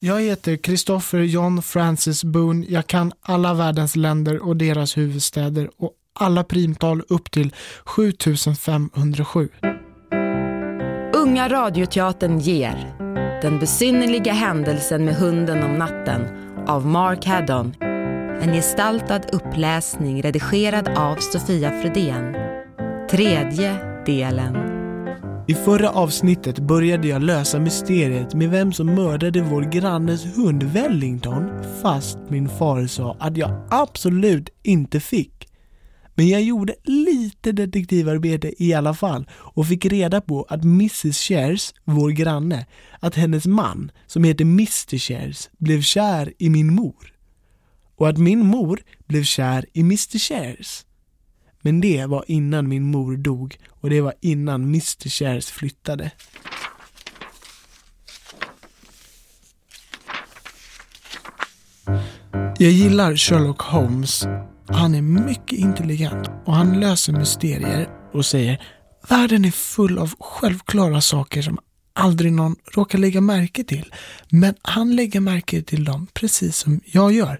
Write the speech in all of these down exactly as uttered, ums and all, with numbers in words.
Jag heter Christopher John Francis Boone. Jag kan alla världens länder och deras huvudstäder och alla primtal upp till sju tusen femhundrasju. Unga radioteatern ger Den besynnerliga händelsen med hunden om natten av Mark Haddon. En gestaltad uppläsning redigerad av Sofia Fredén. Tredje delen. I förra avsnittet började jag lösa mysteriet med vem som mördade vår grannes hund Wellington, fast min far sa att jag absolut inte fick. Men jag gjorde lite detektivarbete i alla fall och fick reda på att missus Shares, vår granne, att hennes man, som heter mister Shares, blev kär i min mor. Och att min mor blev kär i mister Shares. Men det var innan min mor dog och det var innan mister Shares flyttade. Jag gillar Sherlock Holmes. Han är mycket intelligent och han löser mysterier och säger: världen är full av självklara saker som aldrig någon råkar lägga märke till. Men han lägger märke till dem precis som jag gör.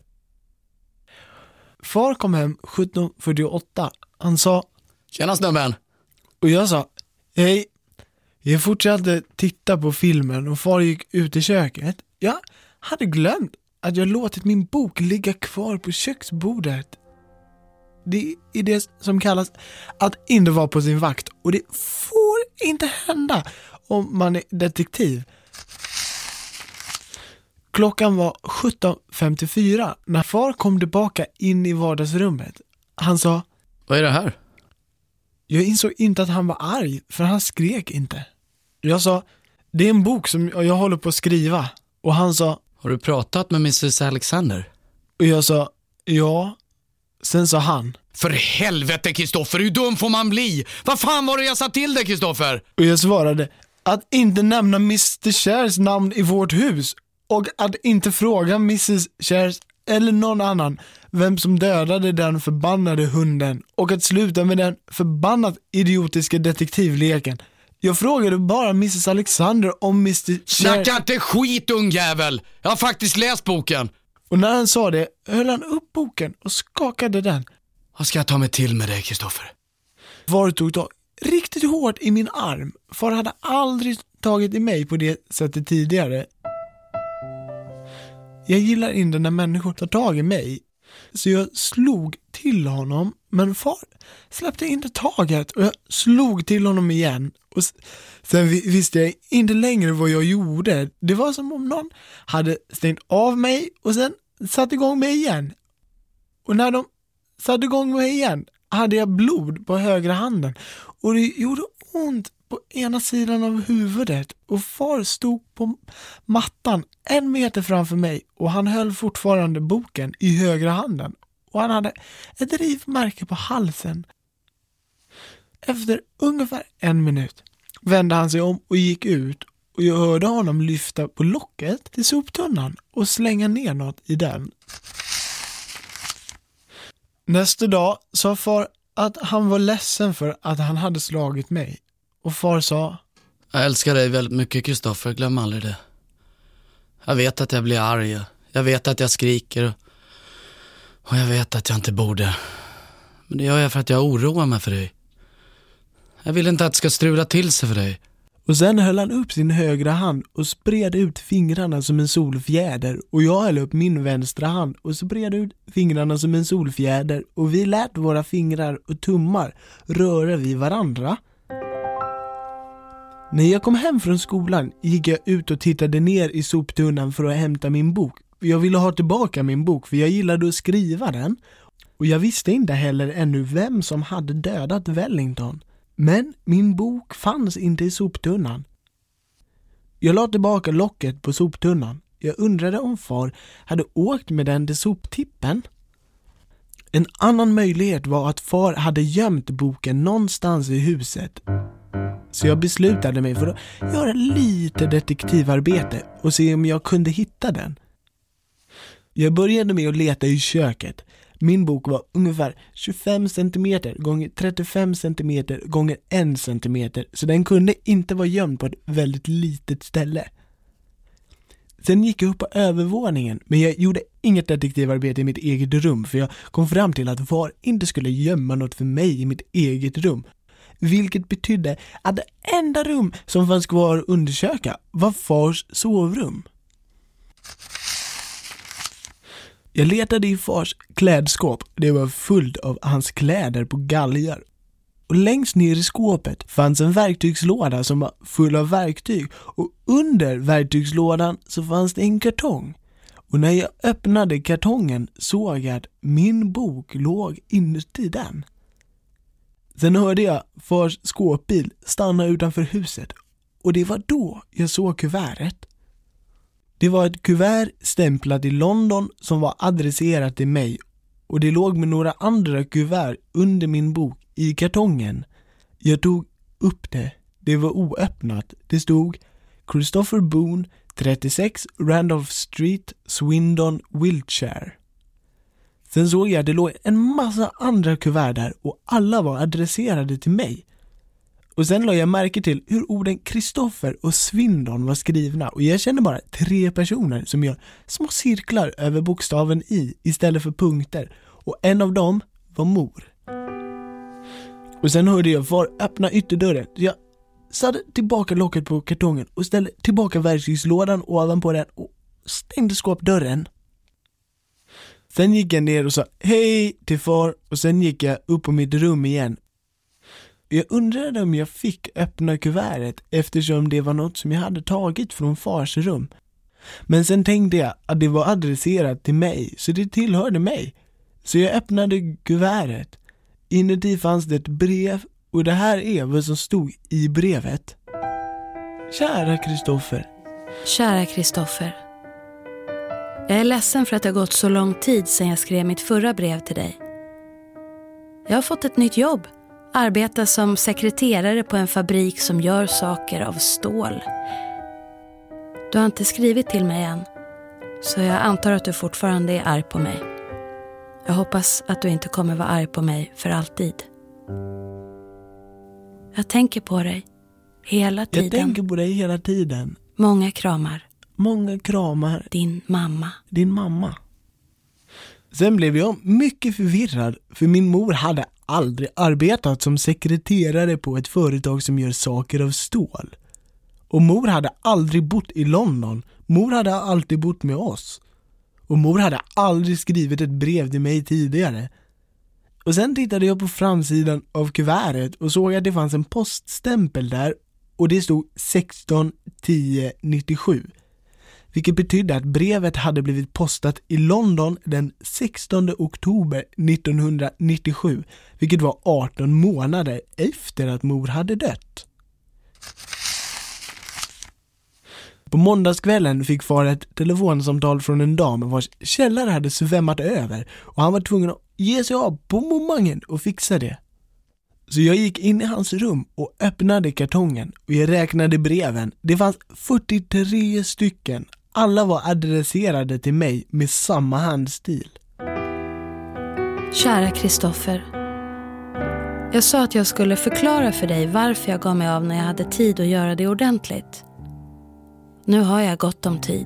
Far kom hem sjutton fyrtioåtta. Han sa: tjena snubben. Och jag sa: hej. Jag fortsatte titta på filmen och far gick ut i köket. Jag hade glömt att jag låtit min bok ligga kvar på köksbordet. Det är det som kallas att inte vara på sin vakt. Och det får inte hända om man är detektiv. Klockan var sjutton femtiofyra när far kom tillbaka in i vardagsrummet. Han sa: vad är det här? Jag insåg inte att han var arg, för han skrek inte. Jag sa: det är en bok som jag håller på att skriva. Och han sa: har du pratat med missus Alexander? Och jag sa: ja. Sen sa han: för helvete Kristoffer, hur dum får man bli? Vad fan var det jag sa till dig Kristoffer? Och jag svarade: att inte nämna mister Shares namn i vårt hus. Och att inte fråga missus Shares eller någon annan vem som dödade den förbannade hunden. Och att sluta med den förbannat idiotiska detektivleken. Jag frågade bara missus Alexander om mister Shares... snacka inte skit, ungjävel! Jag har faktiskt läst boken. Och när han sa det höll han upp boken och skakade den. Vad ska jag ta mig till med dig, Kristoffer? Far tog tag riktigt hårt i min arm. Far hade aldrig tagit i mig på det sättet tidigare. Jag gillar inte när människor tar tag i mig. Så jag slog till honom. Men far släppte inte taget. Och jag slog till honom igen. Och sen visste jag inte längre vad jag gjorde. Det var som om någon hade stängt av mig och sen satt igång mig igen. Och när de satte igång mig igen hade jag blod på högra handen. Och det gjorde ont på ena sidan av huvudet. Och far stod på mattan en meter framför mig. Och han höll fortfarande boken i högra handen. Och han hade ett rivmärke på halsen. Efter ungefär en minut vände han sig om och gick ut. Och jag hörde honom lyfta på locket till soptunnan och slänga ner något i den. Nästa dag sa far att han var ledsen för att han hade slagit mig. Och far sa: jag älskar dig väldigt mycket, Kristoffer, glöm aldrig det. Jag vet att jag blir arg. Jag vet att jag skriker. Och jag vet att jag inte borde. Men det gör jag för att jag oroar mig för dig. Jag vill inte att det ska strula till sig för dig. Och sen höll han upp sin högra hand och spred ut fingrarna som en solfjäder. Och jag höll upp min vänstra hand och spred ut fingrarna som en solfjäder. Och vi lät våra fingrar och tummar röra vid varandra. När jag kom hem från skolan gick jag ut och tittade ner i soptunnan för att hämta min bok. Jag ville ha tillbaka min bok för jag gillade att skriva den. Och jag visste inte heller ännu vem som hade dödat Wellington. Men min bok fanns inte i soptunnan. Jag la tillbaka locket på soptunnan. Jag undrade om far hade åkt med den till soptippen. En annan möjlighet var att far hade gömt boken någonstans i huset. Så jag beslutade mig för att göra lite detektivarbete och se om jag kunde hitta den. Jag började med att leta i köket. Min bok var ungefär tjugofem centimeter gånger trettiofem centimeter gånger en centimeter. Så den kunde inte vara gömd på ett väldigt litet ställe. Sen gick jag upp på övervåningen, men jag gjorde inget detektivarbete i mitt eget rum för jag kom fram till att far inte skulle gömma något för mig i mitt eget rum. Vilket betydde att det enda rum som fanns kvar att undersöka var fars sovrum. Jag letade i fars klädskåp. Det var fullt av hans kläder på galgar. Och längst ner i skåpet fanns en verktygslåda som var full av verktyg. Och under verktygslådan så fanns det en kartong. Och när jag öppnade kartongen såg jag att min bok låg inuti den. Sen hörde jag fars skåpbil stanna utanför huset. Och det var då jag såg kuvertet. Det var ett kuvert stämplat i London som var adresserat till mig. Och det låg med några andra kuvert under min bok i kartongen. Jag tog upp det. Det var oöppnat. Det stod Christopher Boone, trettiosex Randolph Street, Swindon, Wiltshire. Sen såg jag att det låg en massa andra kuvert där och alla var adresserade till mig. Och sen la jag märke till hur orden Christopher och Swindon var skrivna och jag kände bara tre personer som gör små cirklar över bokstaven i istället för punkter och en av dem var mor. Och sen hörde jag far öppna ytterdörren. Jag satte tillbaka locket på kartongen och ställde tillbaka verktygslådan ovanpå den och stängde skåpdörren. Sen gick jag ner och sa hej till far och sen gick jag upp på mitt rum igen. Jag undrade om jag fick öppna kuvertet eftersom det var något som jag hade tagit från fars rum. Men sen tänkte jag att det var adresserat till mig så det tillhörde mig. Så jag öppnade kuvertet. Inuti fanns det ett brev och det här är vad som stod i brevet. Kära Kristoffer. Kära Kristoffer. Jag är ledsen för att det har gått så lång tid sedan jag skrev mitt förra brev till dig. Jag har fått ett nytt jobb. Arbetar som sekreterare på en fabrik som gör saker av stål. Du har inte skrivit till mig än, så jag antar att du fortfarande är arg på mig. Jag hoppas att du inte kommer vara arg på mig för alltid. Jag tänker på dig hela tiden. Jag tänker på dig hela tiden. Många kramar. Många kramar. Din mamma. Din mamma. Sen blev jag mycket förvirrad för min mor hade aldrig arbetat som sekreterare på ett företag som gör saker av stål. Och mor hade aldrig bott i London. Mor hade alltid bott med oss. Och mor hade aldrig skrivit ett brev till mig tidigare. Och sen tittade jag på framsidan av kuvertet och såg att det fanns en poststämpel där och det stod sexton tio nittiosju. Vilket betydde att brevet hade blivit postat i London den sextonde oktober nittonhundranittiosju, vilket var arton månader efter att mor hade dött. På måndagskvällen fick far ett telefonsamtal från en dam vars källare hade svämmat över och han var tvungen att ge sig av på momangen och fixa det. Så jag gick in i hans rum och öppnade kartongen och jag räknade breven. Det fanns fyrtiotre stycken. Alla var adresserade till mig med samma handstil. Kära Kristoffer. Jag sa att jag skulle förklara för dig varför jag gav mig av när jag hade tid att göra det ordentligt. Nu har jag gott om tid.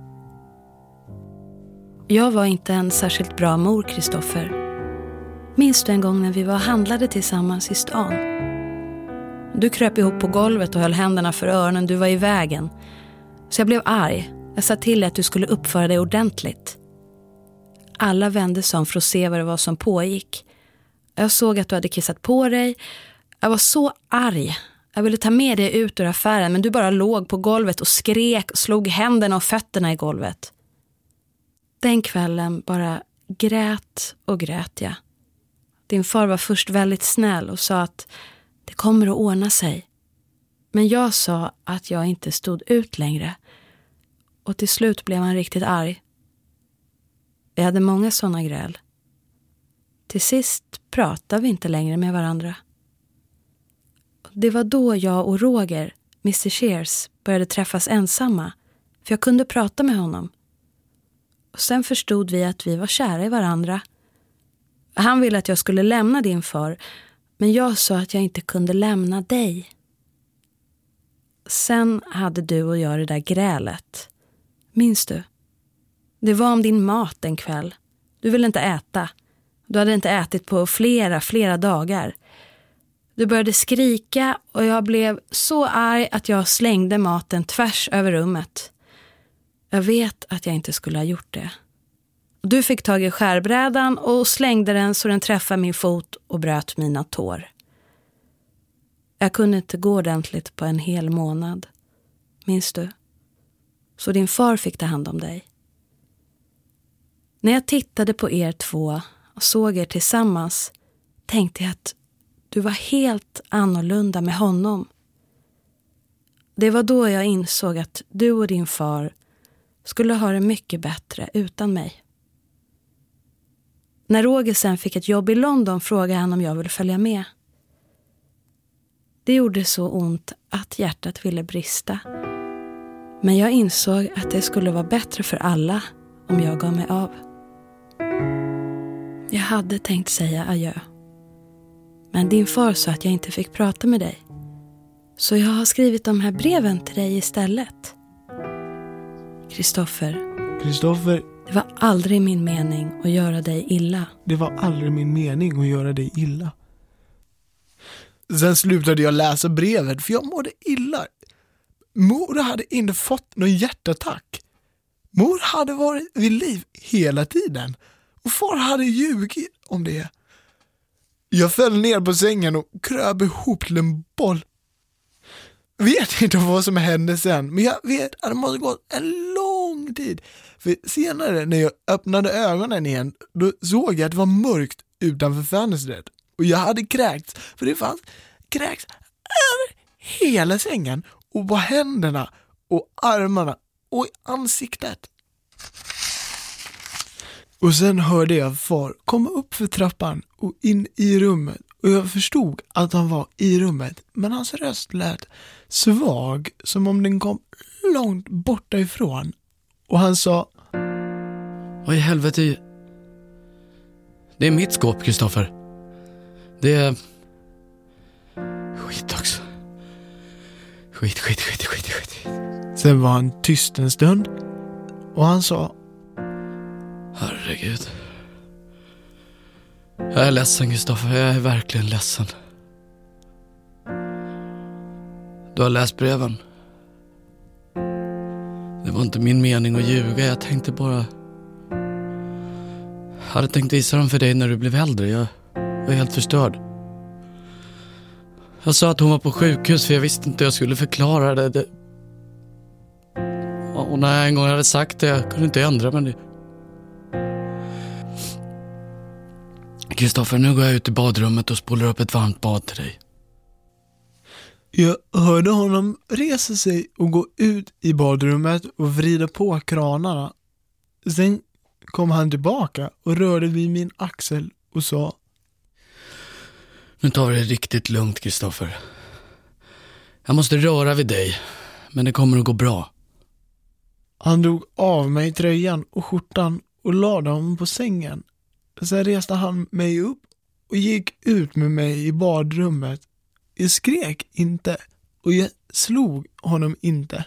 Jag var inte en särskilt bra mor, Kristoffer. Minns du en gång när vi var och handlade tillsammans i stan? Du kröp ihop på golvet och höll händerna för öronen. Du var i vägen. Så jag blev arg. Jag sa till dig att du skulle uppföra dig ordentligt. Alla vände sig om för att se vad det var som pågick. Jag såg att du hade kissat på dig. Jag var så arg. Jag ville ta med dig ut ur affären, men du bara låg på golvet och skrek och slog händerna och fötterna i golvet. Den kvällen bara grät och grät jag. Din far var först väldigt snäll och sa att det kommer att ordna sig. Men jag sa att jag inte stod ut längre. Och till slut blev han riktigt arg. Vi hade många sådana gräl. Till sist pratade vi inte längre med varandra. Det var då jag och Roger, mister Shears, började träffas ensamma. För jag kunde prata med honom. Och sen förstod vi att vi var kära i varandra. Han ville att jag skulle lämna din far. Men jag sa att jag inte kunde lämna dig. Sen hade du och jag det där grälet. Minns du? Det var om din mat en kväll. Du ville inte äta. Du hade inte ätit på flera, flera dagar. Du började skrika och jag blev så arg att jag slängde maten tvärs över rummet. Jag vet att jag inte skulle ha gjort det. Du fick tag i skärbrädan och slängde den så den träffade min fot och bröt mina tår. Jag kunde inte gå ordentligt på en hel månad. Minns du? Så din far fick ta hand om dig. När jag tittade på er två och såg er tillsammans tänkte jag att du var helt annorlunda med honom. Det var då jag insåg att du och din far skulle ha det mycket bättre utan mig. När Roger sen fick ett jobb i London frågade han om jag ville följa med. Det gjorde så ont att hjärtat ville brista. Men jag insåg att det skulle vara bättre för alla om jag gav mig av. Jag hade tänkt säga adjö. Men din far sa att jag inte fick prata med dig. Så jag har skrivit de här breven till dig istället. Kristoffer. Kristoffer. Det var aldrig min mening att göra dig illa. Det var aldrig min mening att göra dig illa. Sen slutade jag läsa brevet för jag mådde illa. Mor hade inte fått någon hjärtattack. Mor hade varit vid liv hela tiden. Och far hade ljugit om det. Jag föll ner på sängen och kröp ihop till en boll. Jag vet inte vad som hände sen, men jag vet att det måste gå en lång tid. För senare när jag öppnade ögonen igen, då såg jag att det var mörkt utanför fönstret. Och jag hade kräkts, för det fanns kräkts över hela sängen och på händerna och armarna och i ansiktet. Och sen hörde jag far komma upp för trappan och in i rummet. Och jag förstod att han var i rummet. Men hans röst lät svag, som om den kom långt borta ifrån. Och han sa: vad i helvete? Det är mitt skåp, Kristoffer. Det är... Skit också. Skit, skit, skit, skit, skit. Sen var han tyst en stund. Och han sa: herregud. Jag är ledsen, Kristoffer. Jag är verkligen ledsen. Du har läst breven. Det var inte min mening att ljuga. Jag tänkte bara... Jag hade tänkt visa dem för dig när du blev äldre. Jag var helt förstörd. Jag sa att hon var på sjukhus för jag visste inte hur jag skulle förklara det. det... Och när jag en gång hade sagt det, jag kunde inte ändra mig. Kristoffer, nu går jag ut i badrummet och spolar upp ett varmt bad till dig. Jag hörde honom resa sig och gå ut i badrummet och vrida på kranarna. Sen kom han tillbaka och rörde vid min axel och sa: nu tar vi det riktigt lugnt, Kristoffer. Jag måste röra vid dig, men det kommer att gå bra. Han drog av mig tröjan och skjortan och lade dem på sängen. Sen reste han mig upp och gick ut med mig i badrummet. Jag skrek inte och jag slog honom inte.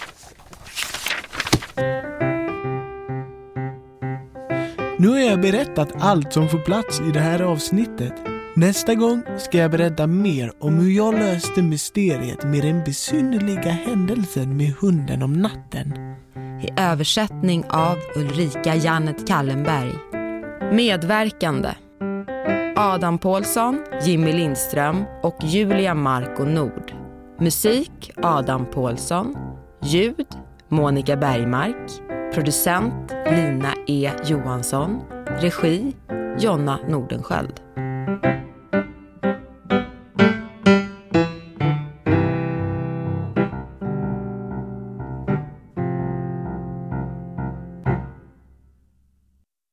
Nu har jag berättat allt som får plats i det här avsnittet. Nästa gång ska jag berätta mer om hur jag löste mysteriet med den besynnerliga händelsen med hunden om natten. I översättning av Ulrika Janet Kallenberg. Medverkande: Adam Paulsson, Jimmy Lindström och Julia Marco Nord. Musik: Adam Paulsson. Ljud: Monica Bergmark. Producent: Lina E. Johansson. Regi: Jonna Nordenskjöld.